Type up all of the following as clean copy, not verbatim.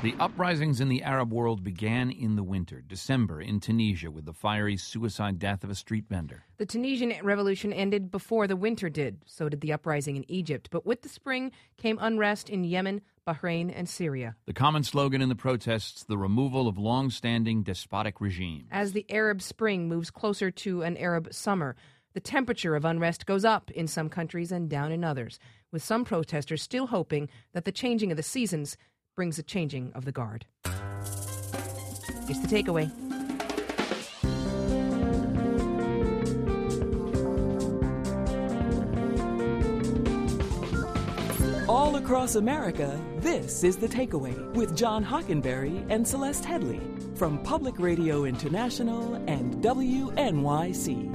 The uprisings in the Arab world began in the winter, December, in Tunisia, with the fiery suicide death of a street vendor. The Tunisian revolution ended before the winter did. So did the uprising in Egypt. But with the spring came unrest in Yemen, Bahrain, and Syria. The common slogan in the protests, the removal of long-standing despotic regimes. As the Arab Spring moves closer to an Arab summer, the temperature of unrest goes up in some countries and down in others, with some protesters still hoping that the changing of the seasons brings a changing of the guard. It's the takeaway. All across America, this is The Takeaway with John Hockenberry and Celeste Headley from Public Radio International and WNYC.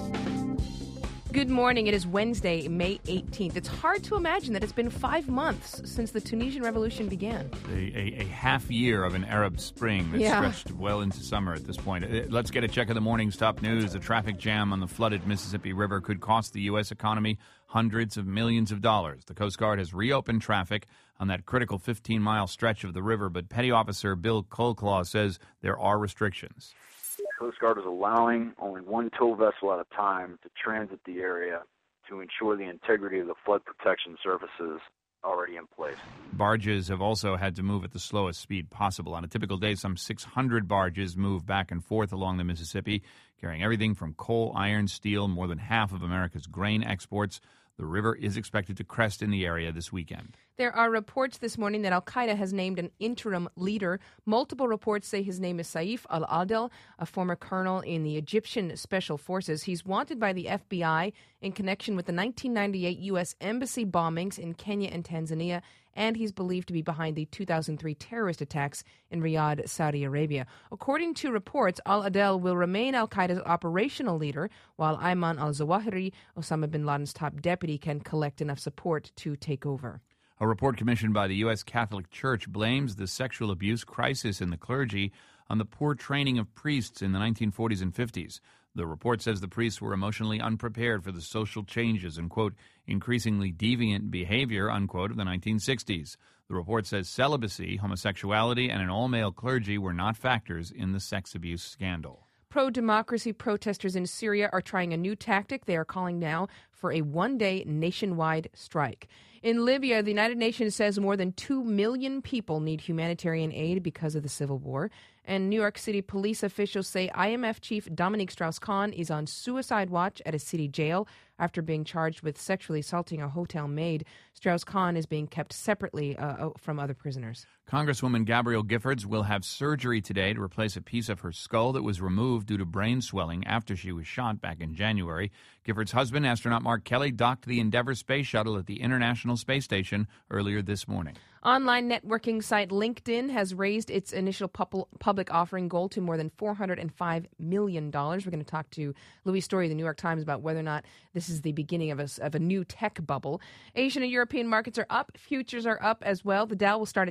Good morning. It is Wednesday, May 18th. It's hard to imagine that it's been 5 months since the Tunisian revolution began. A half year of an Arab Spring that stretched well into summer at this point. Let's get a check of the morning's top news. A traffic jam on the flooded Mississippi River could cost the U.S. economy hundreds of millions of dollars. The Coast Guard has reopened traffic on that critical 15-mile stretch of the river, but Petty Officer Bill Colclaw says there are restrictions. Coast Guard is allowing only one tow vessel at a time to transit the area to ensure the integrity of the flood protection services already in place. Barges have also had to move at the slowest speed possible. On a typical day, some 600 barges move back and forth along the Mississippi, carrying everything from coal, iron, steel, more than half of America's grain exports. The river is expected to crest in the area this weekend. There are reports this morning that al-Qaeda has named an interim leader. Multiple reports say his name is Saif al-Adel, a former colonel in the Egyptian Special Forces. He's wanted by the FBI in connection with the 1998 U.S. embassy bombings in Kenya and Tanzania, and he's believed to be behind the 2003 terrorist attacks in Riyadh, Saudi Arabia. According to reports, al-Adel will remain al-Qaeda's operational leader, while Ayman al-Zawahiri, Osama bin Laden's top deputy, can collect enough support to take over. A report commissioned by the U.S. Catholic Church blames the sexual abuse crisis in the clergy on the poor training of priests in the 1940s and 50s. The report says the priests were emotionally unprepared for the social changes and, quote, increasingly deviant behavior, unquote, of the 1960s. The report says celibacy, homosexuality, and an all-male clergy were not factors in the sex abuse scandal. Pro-democracy protesters in Syria are trying a new tactic. They are calling now for a one-day nationwide strike. In Libya, the United Nations says more than 2 million people need humanitarian aid because of the civil war. And New York City police officials say IMF chief Dominique Strauss-Kahn is on suicide watch at a city jail after being charged with sexually assaulting a hotel maid. Strauss-Kahn is being kept separately from other prisoners. Congresswoman Gabrielle Giffords will have surgery today to replace a piece of her skull that was removed due to brain swelling after she was shot back in January. Giffords' husband, astronaut Mark Kelly, docked the Endeavour space shuttle at the International Space Station earlier this morning. Online networking site LinkedIn has raised its initial public offering goal to more than $405 million. We're going to talk to Louis Story of the New York Times about whether or not this is the beginning of a new tech bubble. Asian and European markets are up. Futures are up as well. The Dow will start at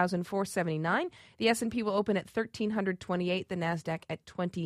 12,479. The S&P will open at 1,328. The NASDAQ at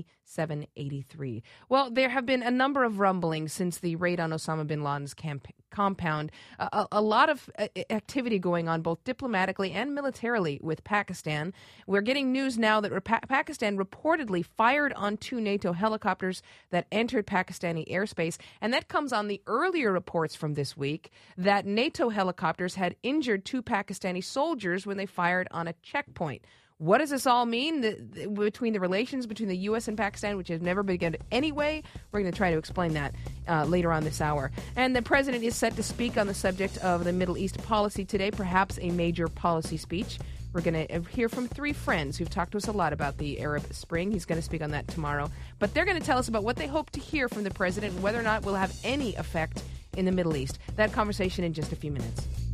2,783. Well, there have been a number of rumblings since the raid on Osama bin Laden's compound. A lot of activity going on both diplomatically and militarily with Pakistan. We're getting news now that Pakistan reportedly fired on 2 NATO helicopters that entered Pakistani airspace, and that comes on the earlier reports from this week that NATO helicopters had injured 2 Pakistani soldiers when they fired on a checkpoint. What does this all mean between the relations between the U.S. and Pakistan, which has never begun anyway? We're going to try to explain that later on this hour. And the president is set to speak on the subject of the Middle East policy today, perhaps a major policy speech. We're going to hear from 3 friends who've talked to us a lot about the Arab Spring. He's going to speak on that tomorrow. But they're going to tell us about what they hope to hear from the president and whether or not it will have any effect in the Middle East. That conversation in just a few minutes.